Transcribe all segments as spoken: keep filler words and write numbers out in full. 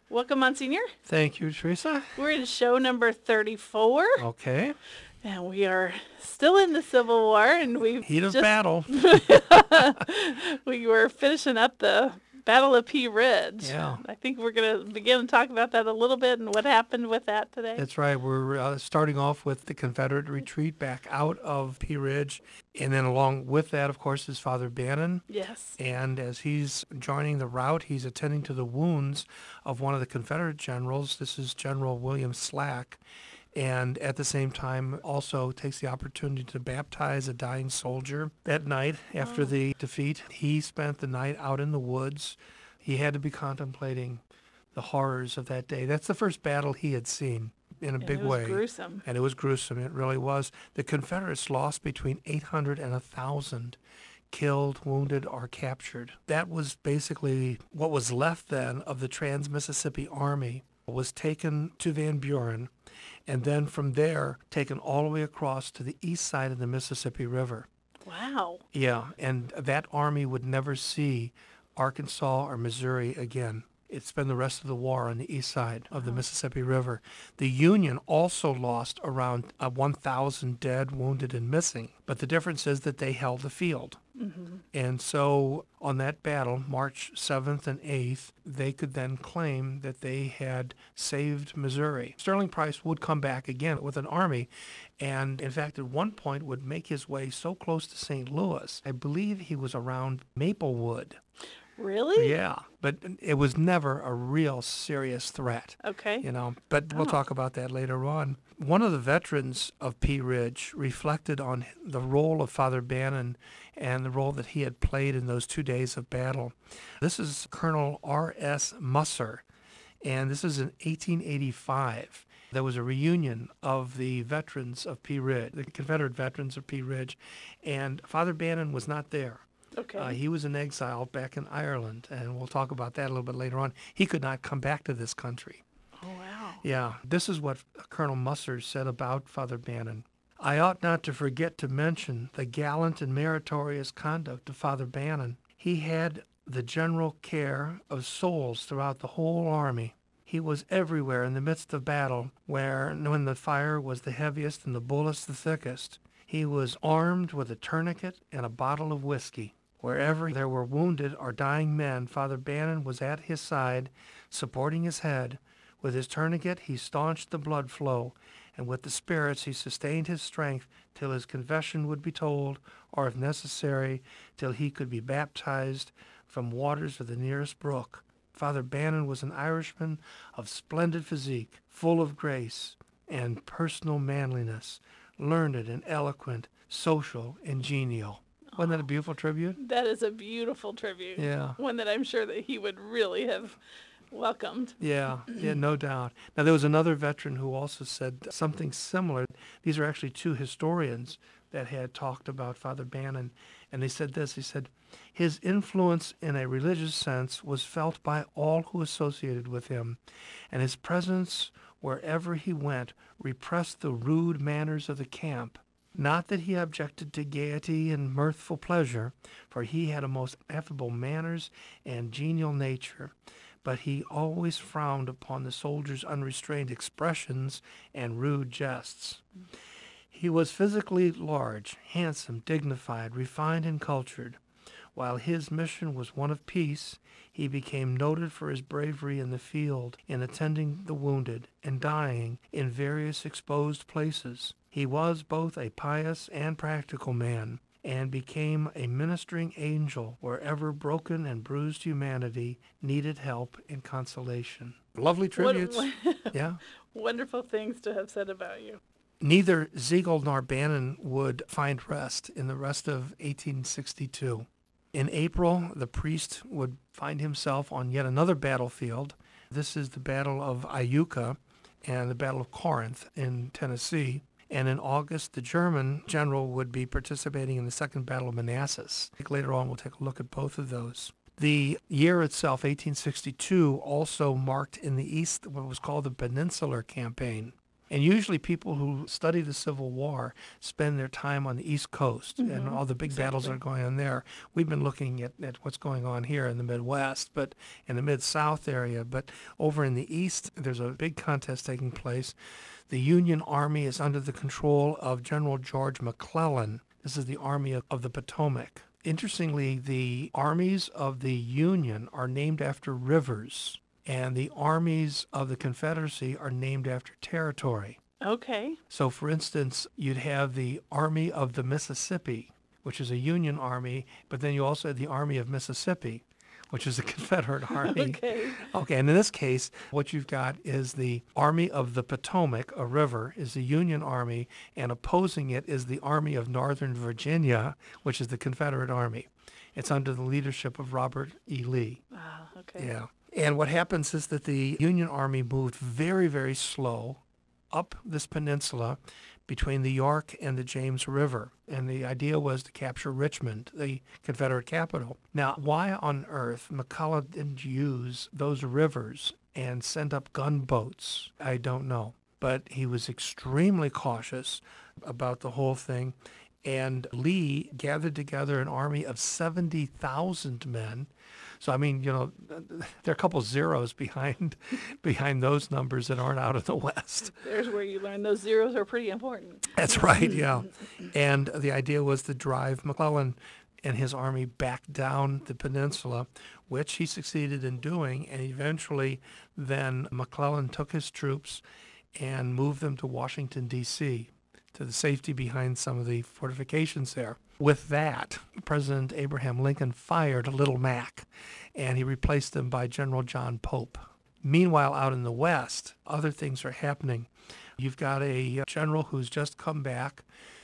Welcome, Monsignor. Thank you, Teresa. We're in show number thirty-four, Okay. and we are still in the Civil War, and we Heat of just battle. we were finishing up the Battle of Pea Ridge. Yeah. I think we're going to begin to talk about that a little bit and what happened with that today. That's right. We're uh, starting off with the Confederate retreat back out of Pea Ridge. And then along with that, of course, is Father Bannon. Yes. And as he's joining the route, he's attending to the wounds of one of the Confederate generals. This is General William Slack. And at the same time also takes the opportunity to baptize a dying soldier. That night, after Oh. the defeat, he spent the night out in the woods. He had to be contemplating the horrors of that day. That's the first battle he had seen in a And big it was way. gruesome. And it was gruesome. It really was. The Confederates lost between eight hundred and one thousand killed, wounded, or captured. That was basically what was left then of the Trans-Mississippi Army was taken to Van Buren, and then from there taken all the way across to the east side of the Mississippi River. Wow. Yeah, and that army would never see Arkansas or Missouri again. It spent the rest of the war on the east side of the Mississippi River. The Union also lost around uh, one thousand dead, wounded, and missing. But the difference is that they held the field. Mm-hmm. And so on that battle, March seventh and eighth, they could then claim that they had saved Missouri. Sterling Price would come back again with an army, and in fact at one point would make his way so close to Saint Louis. I believe he was around Maplewood. Really? Yeah, but it was never a real serious threat. Okay. You know, but we'll Oh. talk about that later on. One of the veterans of Pea Ridge reflected on the role of Father Bannon and the role that he had played in those two days of battle. This is Colonel R S Musser, and this is in eighteen eighty-five. There was a reunion of the veterans of Pea Ridge, the Confederate veterans of Pea Ridge, and Father Bannon was not there. Okay. Uh, he was in exile back in Ireland, and we'll talk about that a little bit later on. He could not come back to this country. Oh, wow. Yeah, this is what Colonel Musser said about Father Bannon. I ought not to forget to mention the gallant and meritorious conduct of Father Bannon. He had the general care of souls throughout the whole army. He was everywhere in the midst of battle, where when the fire was the heaviest and the bullets the thickest. He was armed with a tourniquet and a bottle of whiskey. Wherever there were wounded or dying men, Father Bannon was at his side, supporting his head. With his tourniquet, he staunched the blood flow, and with the spirits, he sustained his strength till his confession would be told, or if necessary, till he could be baptized from waters of the nearest brook. Father Bannon was an Irishman of splendid physique, full of grace and personal manliness, learned and eloquent, social and genial. Wasn't that a beautiful tribute? That is a beautiful tribute. Yeah. One that I'm sure that he would really have welcomed. Yeah, yeah, no doubt. Now, there was another veteran who also said something similar. These are actually two historians that had talked about Father Bannon, and they said this. He said, his influence in a religious sense was felt by all who associated with him, and his presence wherever he went repressed the rude manners of the camp. Not that he objected to gaiety and mirthful pleasure, for he had a most affable manners and genial nature, but he always frowned upon the soldiers' unrestrained expressions and rude jests. He was physically large, handsome, dignified, refined, and cultured. While his mission was one of peace, he became noted for his bravery in the field, in attending the wounded, and dying in various exposed places. He was both a pious and practical man, and became a ministering angel wherever broken and bruised humanity needed help and consolation. Lovely tributes. What, Yeah. Wonderful things to have said about you. Neither Ziegel nor Bannon would find rest in the rest of eighteen sixty-two. In April, the priest would find himself on yet another battlefield. This is the Battle of Iuka and the Battle of Corinth in Tennessee. And in August, the German general would be participating in the Second Battle of Manassas. Later on, we'll take a look at both of those. The year itself, eighteen sixty-two, also marked in the East what was called the Peninsular Campaign. And usually people who study the Civil War spend their time on the East Coast Mm-hmm. and all the big Exactly. battles that are going on there. We've been looking at, at what's going on here in the Midwest, but in the Mid-South area. But over in the East, there's a big contest taking place. The Union Army is under the control of General George McClellan. This is the Army of, of the Potomac. Interestingly, the armies of the Union are named after rivers, and the armies of the Confederacy are named after territory. Okay. So, for instance, you'd have the Army of the Mississippi, which is a Union army, but then you also have the Army of Mississippi, which is a Confederate army. Okay. Okay, and in this case, what you've got is the Army of the Potomac, a river, is the Union Army, and opposing it is the Army of Northern Virginia, which is the Confederate Army. It's under the leadership of Robert E. Lee. Ah, okay. Yeah. And what happens is that the Union Army moved very, very slow up this peninsula between the York and the James River. And the idea was to capture Richmond, the Confederate capital. Now, why on earth McCulloch didn't use those rivers and send up gunboats, I don't know. But he was extremely cautious about the whole thing. And Lee gathered together an army of seventy thousand men. So, I mean, you know, there are a couple zeros behind behind those numbers that aren't out of the West. There's where you learn those zeros are pretty important. That's right, yeah. And the idea was to drive McClellan and his army back down the peninsula, which he succeeded in doing. And eventually then McClellan took his troops and moved them to Washington, D C, to the safety behind some of the fortifications there. With that, President Abraham Lincoln fired Little Mac, and he replaced him by General John Pope. Meanwhile, out in the West, other things are happening. You've got a general who's just come back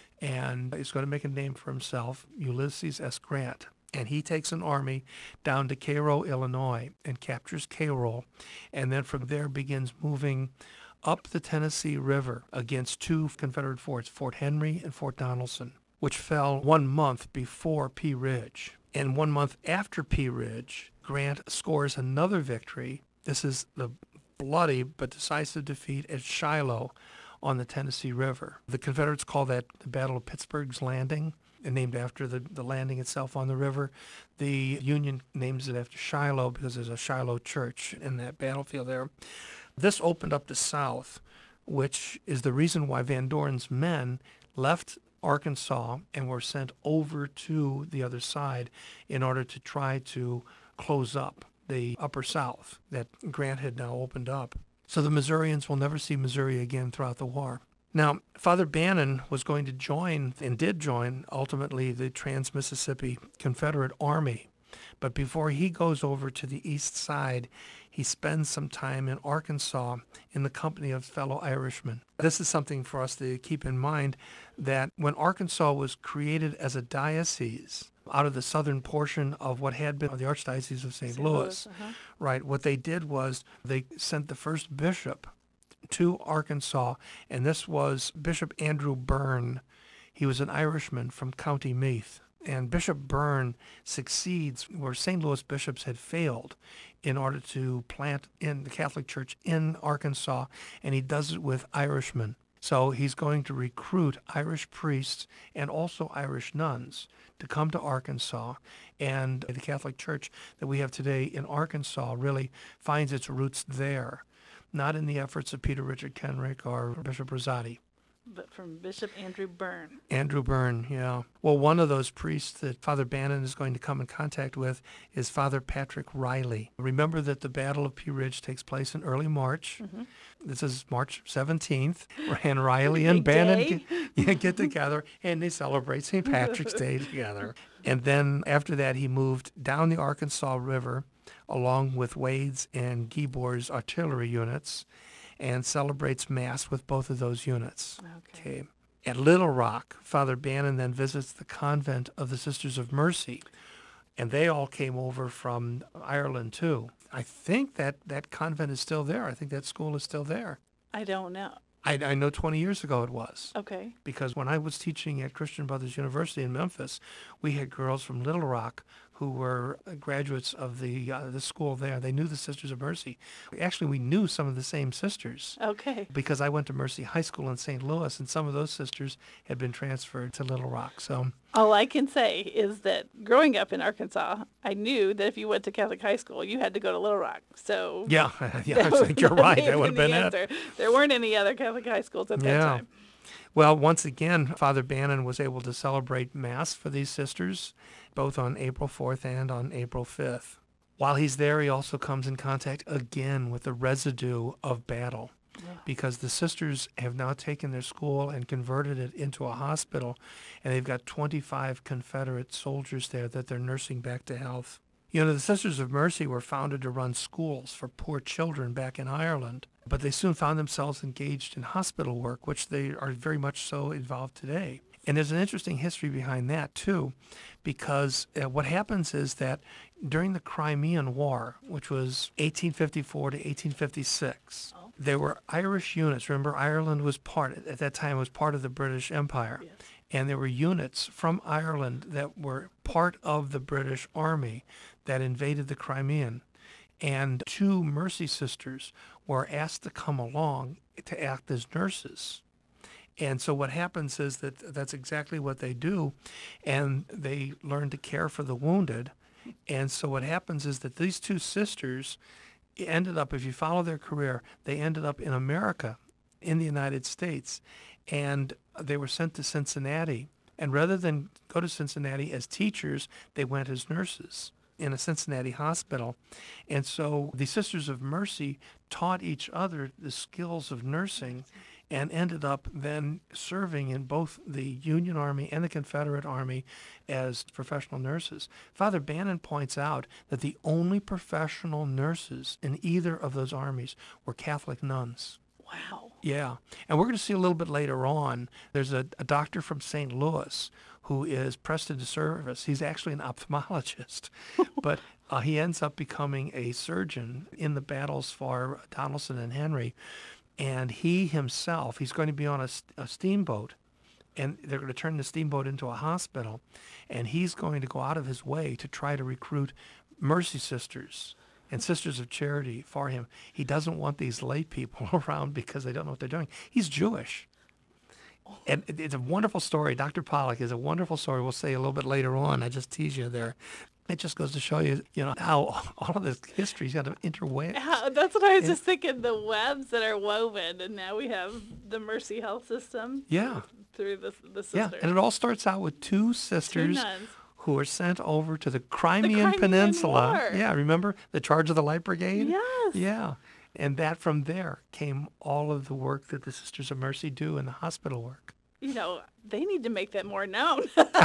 and is going to make a name for himself, Ulysses S. Grant. And he takes an army down to Cairo, Illinois, and captures Cairo, and then from there begins moving up the Tennessee River against two Confederate forts, Fort Henry and Fort Donelson, which fell one month before Pea Ridge. And one month after Pea Ridge, Grant scores another victory. This is the bloody but decisive defeat at Shiloh on the Tennessee River. The Confederates call that the Battle of Pittsburgh's Landing, and named after the, the landing itself on the river. The Union names it after Shiloh because there's a Shiloh church in that battlefield there. This opened up the South, which is the reason why Van Doren's men left Arkansas and were sent over to the other side in order to try to close up the upper South that Grant had now opened up. So the Missourians will never see Missouri again throughout the war. Now, Father Bannon was going to join, and did join, ultimately, the Trans-Mississippi Confederate Army. But before he goes over to the east side, he spends some time in Arkansas in the company of fellow Irishmen. This is something for us to keep in mind, that when Arkansas was created as a diocese out of the southern portion of what had been the Archdiocese of Saint Louis, Louis, uh-huh. right, what they did was they sent the first bishop to Arkansas, and this was Bishop Andrew Byrne. He was an Irishman from County Meath. And Bishop Byrne succeeds where Saint Louis bishops had failed in order to plant in the Catholic Church in Arkansas, and he does it with Irishmen. So he's going to recruit Irish priests and also Irish nuns to come to Arkansas, and the Catholic Church that we have today in Arkansas really finds its roots there, not in the efforts of Peter Richard Kenrick or Bishop Rosati. But from Bishop Andrew Byrne. Andrew Byrne, yeah. Well, one of those priests that Father Bannon is going to come in contact with is Father Patrick Riley. Remember that the Battle of Pea Ridge takes place in early March. Mm-hmm. This is March seventeenth, and Riley and Bannon get, yeah, get together, and they celebrate Saint Patrick's Day together. And then after that, he moved down the Arkansas River along with Wade's and Gibor's artillery units, and celebrates Mass with both of those units. Okay. Okay. At Little Rock, Father Bannon then visits the convent of the Sisters of Mercy, and they all came over from Ireland too. I think that that convent is still there. I think that school is still there. I don't know. I, I know twenty years ago it was. Okay. Because when I was teaching at Christian Brothers University in Memphis, we had girls from Little Rock who were graduates of the uh, the school there. They knew the Sisters of Mercy. Actually, we knew some of the same sisters Okay. because I went to Mercy High School in Saint Louis, and some of those sisters had been transferred to Little Rock. So All I can say is that growing up in Arkansas, I knew that if you went to Catholic high school, you had to go to Little Rock. So yeah, yeah, I think you're right. may That would have been the it. answer. There weren't any other Catholic high schools at that Yeah. time. Well, once again, Father Bannon was able to celebrate Mass for these sisters, both on April fourth and on April fifth. While he's there, he also comes in contact again with the residue of battle, because the sisters have now taken their school and converted it into a hospital, and they've got twenty-five Confederate soldiers there that they're nursing back to health. You know, the Sisters of Mercy were founded to run schools for poor children back in Ireland, but they soon found themselves engaged in hospital work, which they are very much so involved today. And there's an interesting history behind that, too, because uh, what happens is that during the Crimean War, which was eighteen fifty-four to eighteen fifty-six, oh. there were Irish units. Remember, Ireland was part, at that time, was part of the British Empire. Yes. And there were units from Ireland that were part of the British Army that invaded the Crimean. And two Mercy sisters were asked to come along to act as nurses. And so what happens is that that's exactly what they do, and they learn to care for the wounded. And so what happens is that these two sisters ended up, if you follow their career, they ended up in America, in the United States, and they were sent to Cincinnati. And rather than go to Cincinnati as teachers, they went as nurses in a Cincinnati hospital. And so the Sisters of Mercy taught each other the skills of nursing and ended up then serving in both the Union Army and the Confederate Army as professional nurses. Father Bannon points out that the only professional nurses in either of those armies were Catholic nuns. Wow. Yeah. And we're going to see a little bit later on, there's a, a doctor from Saint Louis who is pressed into service. He's actually an ophthalmologist, but uh, he ends up becoming a surgeon in the battles for Donelson and Henry. And he himself, he's going to be on a, a steamboat, and they're going to turn the steamboat into a hospital, and he's going to go out of his way to try to recruit Mercy Sisters and Sisters of Charity for him. He doesn't want these lay people around because they don't know what they're doing. He's Jewish. And it's a wonderful story. Doctor Pollock is a wonderful story. We'll say a little bit later on. I just tease you there. It just goes to show you, you know, how all of this history's got to interweave. How, that's what I was and, just thinking, the webs that are woven, and now we have the Mercy Health System. Yeah. Through the, the sisters. Yeah, and it all starts out with two sisters two nuns. who are sent over to the Crimean, the Crimean Peninsula. War. Yeah, remember the charge of the Light Brigade? Yes. Yeah. And that from there came all of the work that the Sisters of Mercy do in the hospital work. You know, they need to make that more known.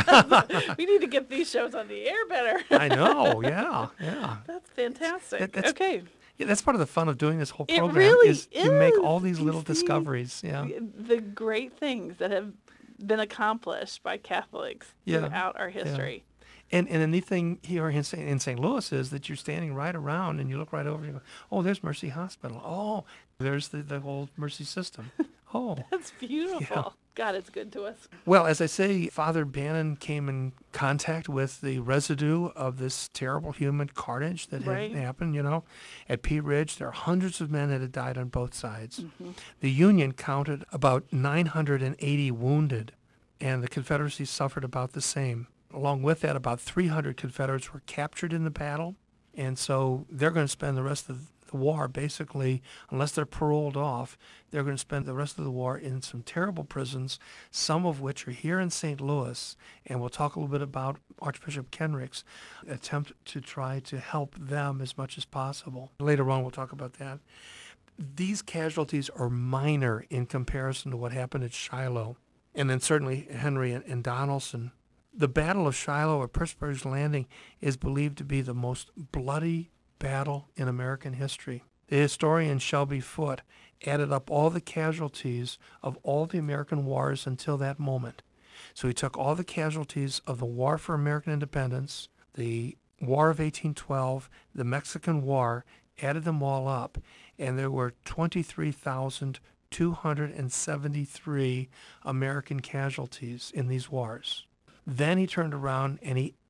We need to get these shows on the air better. I know, yeah, yeah. That's fantastic. That, that's, okay. Yeah, that's part of the fun of doing this whole program. It really is, is. You make all these You little see discoveries. Yeah. The great things that have been accomplished by Catholics Yeah. throughout our history. Yeah. And and the neat thing here in Saint in Saint Louis is that you're standing right around and you look right over and you go, oh, there's Mercy Hospital. Oh, there's the, the whole Mercy system. Oh. That's beautiful. Yeah. God, it's good to us. Well, as I say, Father Bannon came in contact with the residue of this terrible human carnage that Right. had happened, you know. At Pea Ridge, there are hundreds of men that had died on both sides. Mm-hmm. The Union counted about nine hundred eighty wounded, and the Confederacy suffered about the same. Along with that, about three hundred Confederates were captured in the battle, and so they're going to spend the rest of the war, basically, unless they're paroled off, they're going to spend the rest of the war in some terrible prisons, some of which are here in Saint Louis, and we'll talk a little bit about Archbishop Kenrick's attempt to try to help them as much as possible. Later on, we'll talk about that. These casualties are minor in comparison to what happened at Shiloh, and then certainly Henry and, and Donelson. The Battle of Shiloh, or Pittsburgh's Landing, is believed to be the most bloody battle in American history. The historian Shelby Foote added up all the casualties of all the American wars until that moment. So he took all the casualties of the War for American Independence, the War of eighteen twelve, the Mexican War, added them all up, and there were twenty-three thousand two hundred seventy-three American casualties in these wars. Then he turned around and he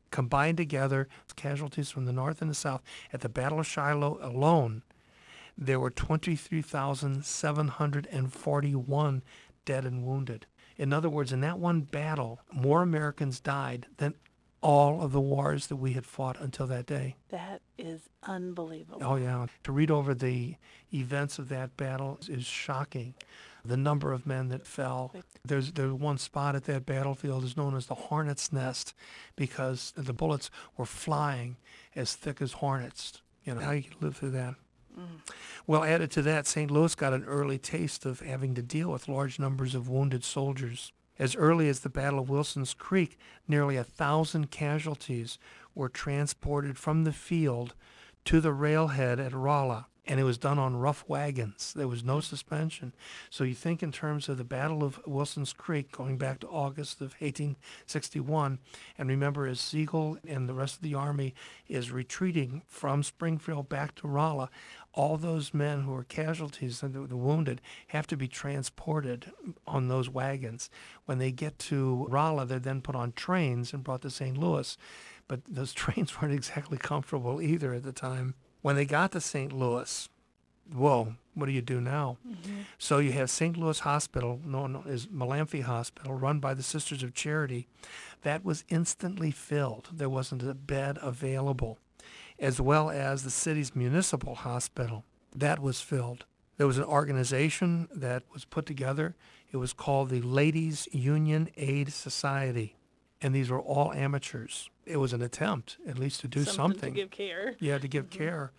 Combined together, casualties from the north and the south, at the Battle of Shiloh alone, there were twenty-three thousand seven hundred forty-one dead and wounded. In other words, in that one battle, more Americans died than all of the wars that we had fought until that day. That is unbelievable. Oh, yeah. To read over the events of that battle is shocking. The number of men that fell. There's there's one spot at that battlefield is known as the Hornet's Nest because the bullets were flying as thick as hornets. You know, how you can live through that. Mm. Well, added to that, Saint Louis got an early taste of having to deal with large numbers of wounded soldiers. As early as the Battle of Wilson's Creek, nearly a thousand casualties were transported from the field to the railhead at Rolla, and it was done on rough wagons. There was no suspension. So you think in terms of the Battle of Wilson's Creek, going back to August of eighteen sixty-one, and remember as Sigel and the rest of the Army is retreating from Springfield back to Rolla, all those men who are casualties and the wounded have to be transported on those wagons. When they get to Rolla, they're then put on trains and brought to Saint Louis. But those trains weren't exactly comfortable either at the time. When they got to Saint Louis, whoa, what do you do now? Mm-hmm. So you have Saint Louis Hospital, known as Malamphy Hospital, run by the Sisters of Charity. That was instantly filled. There wasn't a bed available, as well as the city's municipal hospital. That was filled. There was an organization that was put together. It was called the Ladies Union Aid Society, and these were all amateurs. It was an attempt, at least, to do something. Something to give care. Yeah, to give mm-hmm. care.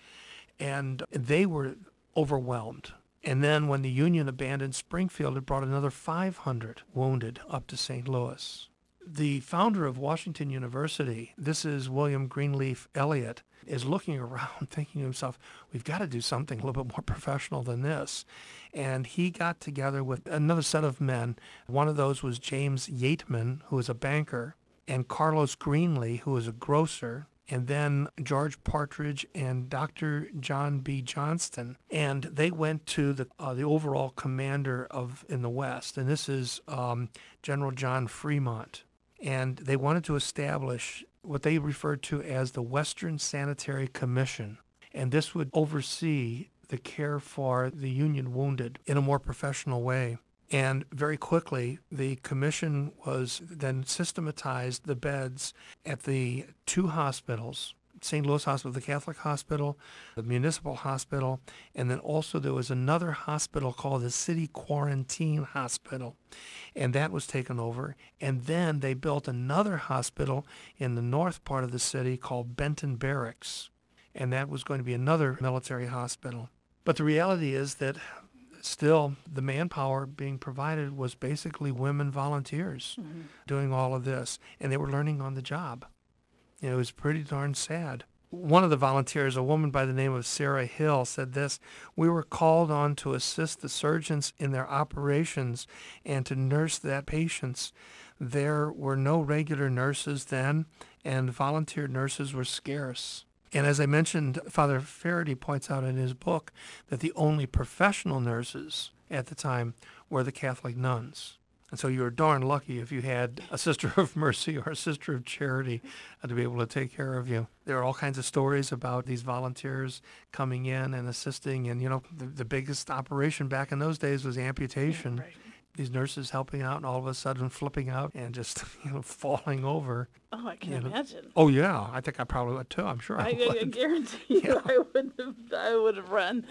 And they were overwhelmed. And then when the Union abandoned Springfield, it brought another five hundred wounded up to Saint Louis. The founder of Washington University, this is William Greenleaf Eliot, is looking around thinking to himself, we've got to do something a little bit more professional than this. And he got together with another set of men. One of those was James Yateman, who was a banker, and Carlos Greenlee, who was a grocer, and then George Partridge and Doctor John B. Johnston. And they went to the uh, the overall commander of in the West, and this is um, General John Fremont. And they wanted to establish what they referred to as the Western Sanitary Commission. And this would oversee the care for the Union wounded in a more professional way. And very quickly, the commission was then systematized the beds at the two hospitals, Saint Louis Hospital, the Catholic Hospital, the Municipal Hospital, and then also there was another hospital called the City Quarantine Hospital, and that was taken over. And then they built another hospital in the north part of the city called Benton Barracks, and that was going to be another military hospital. But the reality is that still, the manpower being provided was basically women volunteers mm-hmm. doing all of this, and they were learning on the job. You know, it was pretty darn sad. One of the volunteers, a woman by the name of Sarah Hill, said this: "We were called on to assist the surgeons in their operations and to nurse that patients. There were no regular nurses then, and volunteer nurses were scarce." And as I mentioned, Father Faraday points out in his book that the only professional nurses at the time were the Catholic nuns. And so you were darn lucky if you had a sister of mercy or a sister of charity uh, to be able to take care of you. There are all kinds of stories about these volunteers coming in and assisting. And, you know, the, the biggest operation back in those days was amputation. Yeah, right. These nurses helping out and all of a sudden flipping out and just, you know, falling over. Oh, I can you know. imagine. Oh, yeah. I think I probably would, too. I'm sure I, I would. I guarantee you Yeah. I would have I would have run.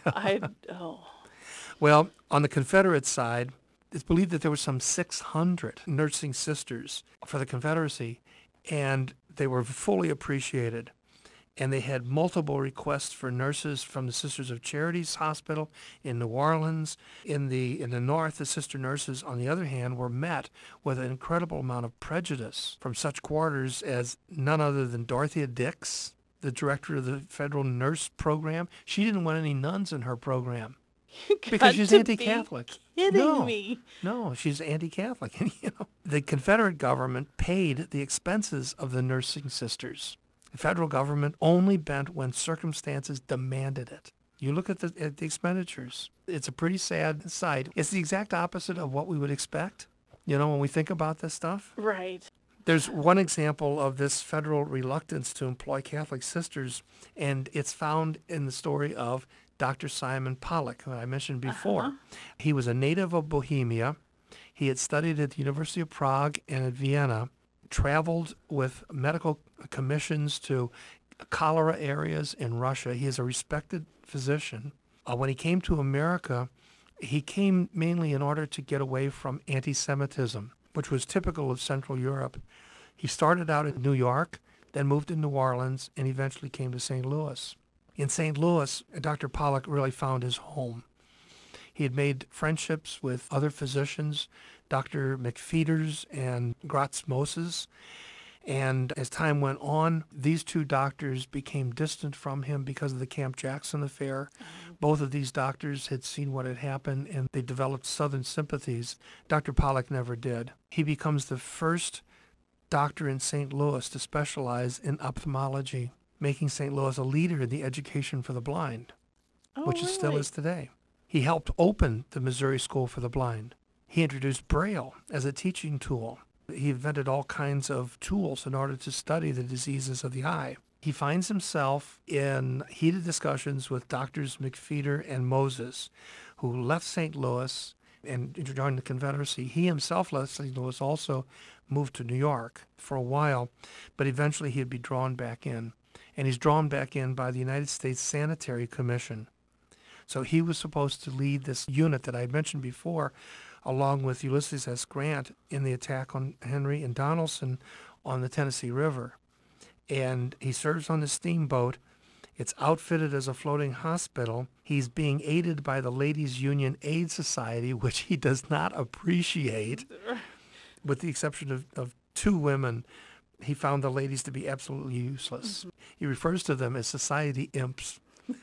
I oh. Well, on the Confederate side, it's believed that there were some six hundred nursing sisters for the Confederacy, and they were fully appreciated. And they had multiple requests for nurses from the Sisters of Charity's hospital in New Orleans. In the in the North, the sister nurses, on the other hand, were met with an incredible amount of prejudice from such quarters as none other than Dorothea Dix, the director of the Federal Nurse Program. She didn't want any nuns in her program because she's anti-Catholic. Kidding no, me? No, she's anti-Catholic. And, you know, the Confederate government paid the expenses of the nursing sisters. The federal government only bent when circumstances demanded it. You look at the, at the expenditures. It's a pretty sad sight. It's the exact opposite of what we would expect, you know, when we think about this stuff. Right. There's one example of this federal reluctance to employ Catholic sisters, and it's found in the story of Doctor Simon Pollack, who I mentioned before. Uh-huh. He was a native of Bohemia. He had studied at the University of Prague and at Vienna, traveled with medical commissions to cholera areas in Russia. He is a respected physician. Uh, when he came to America, he came mainly in order to get away from anti-Semitism, which was typical of Central Europe. He started out in New York, then moved to New Orleans, and eventually came to Saint Louis. In Saint Louis, Doctor Pollack really found his home. He had made friendships with other physicians, Doctor McFeeters and Gratz Moses, and as time went on, these two doctors became distant from him because of the Camp Jackson affair. Mm-hmm. Both of these doctors had seen what had happened, and they developed Southern sympathies. Doctor Pollack never did. He becomes the first doctor in Saint Louis to specialize in ophthalmology, making Saint Louis a leader in the education for the blind, Oh, which it really? still is today. He helped open the Missouri School for the Blind. He introduced Braille as a teaching tool. He invented all kinds of tools in order to study the diseases of the eye. He finds himself in heated discussions with Doctors McFeeter and Moses, who left Saint Louis and joined the Confederacy. He himself left Saint Louis, also moved to New York for a while, but eventually he'd be drawn back in. And he's drawn back in by the United States Sanitary Commission. So he was supposed to lead this unit that I had mentioned before, along with Ulysses S. Grant in the attack on Henry and Donelson on the Tennessee River. And he serves on the steamboat. It's outfitted as a floating hospital. He's being aided by the Ladies Union Aid Society, which he does not appreciate, with the exception of, of two women. He found the ladies to be absolutely useless. Mm-hmm. He refers to them as society imps.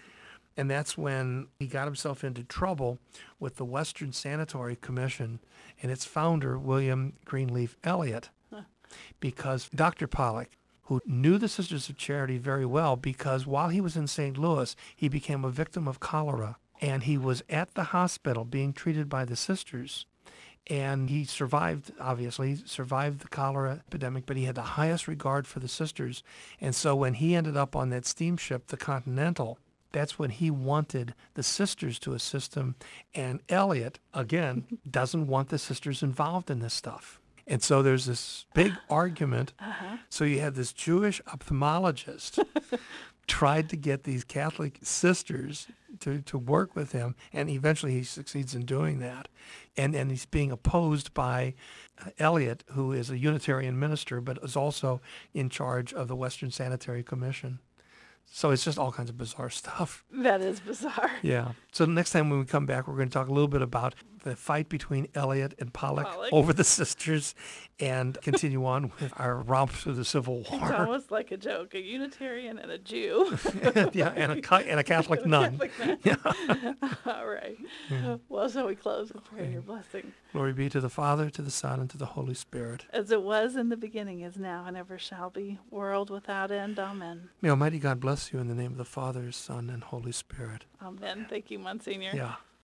And that's when he got himself into trouble with the Western Sanitary Commission and its founder, William Greenleaf Eliot, huh. because Doctor Pollack, who knew the Sisters of Charity very well, because while he was in Saint Louis, he became a victim of cholera. And he was at the hospital being treated by the sisters. And he survived, obviously, survived the cholera epidemic, but he had the highest regard for the sisters. And so when he ended up on that steamship, the Continental, that's when he wanted the sisters to assist him. And Eliot, again, doesn't want the sisters involved in this stuff. And so there's this big argument. Uh-huh. So you have this Jewish ophthalmologist tried to get these Catholic sisters to, to work with him, and eventually he succeeds in doing that. And, and he's being opposed by uh, Eliot, who is a Unitarian minister, but is also in charge of the Western Sanitary Commission. So it's just all kinds of bizarre stuff. That is bizarre. Yeah. So next time when we come back, we're going to talk a little bit about the fight between Eliot and Pollack, Pollack. over the sisters, and continue on with our romp through the Civil War. It's almost like a joke, a Unitarian and a Jew. yeah, and a, and a Catholic nun. Catholic nun. Yeah. All right. Yeah. Well, shall we close with prayer, your blessing? Glory be to the Father, to the Son, and to the Holy Spirit. As it was in the beginning, is now, and ever shall be, world without end. Amen. May Almighty God bless you in the name of the Father, Son, and Holy Spirit. Amen. Thank you, Monsignor. Yeah.